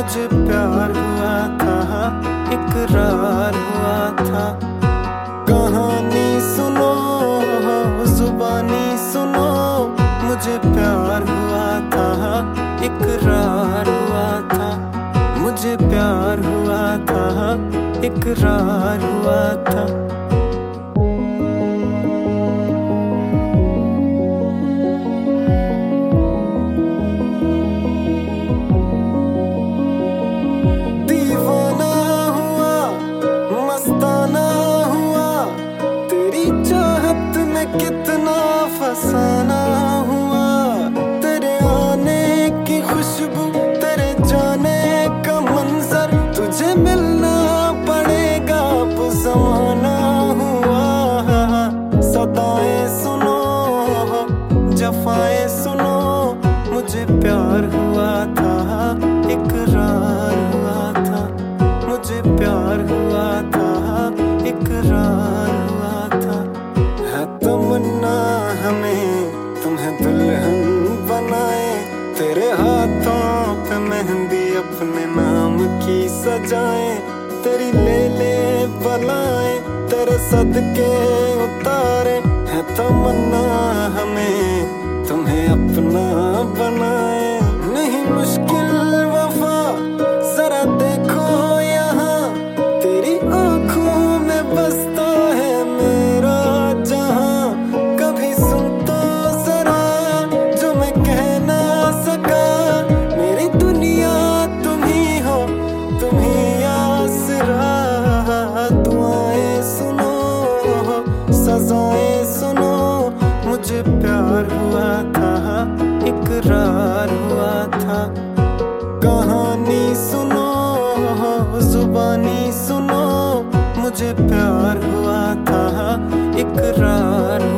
मुझे प्यार हुआ था, इकरार हुआ था। कहानी सुनो, जुबानी सुनो, मुझे प्यार हुआ था, इकरार हुआ था। मुझे प्यार हुआ था, इकरार हुआ था। दीवाना हुआ, मस्ताना हुआ, तेरी चाहत में कितना फसाना हुआ। तेरे आने की खुशबू, तेरे जाने का मंजर, तुझे मिलना पड़ेगा अब ज़माना हुआ। सदाएं सुनो, जफाएं सुनो, मुझे प्यार हुआ था, इकरार हुआ था। मुझे प्यार हुआ था, इकरार हुआ था। है तमन्ना हमें तुम्हें दुल्हन बनाए, तेरे हाथों पे मेहंदी अपने नाम की सजाए। तेरी ले बलाए, तेरे सदके उतारे। है तमन्ना हमें तुम्हें अपना बनाए। नहीं मुश्किल वफा, जरा देखो यहाँ, तेरी आंखों में बसता है मेरा जहां। कभी सुन तो जरा जो मैं कह ना सका, मेरी दुनिया तुम ही हो, तुम ही आसरा। दुआएं सुनो, सजाएं सुनो, मुझे प्यार हुआ था, इकरार हुआ था। कहानी सुनो, जुबानी सुनो, मुझे प्यार हुआ था, इकरार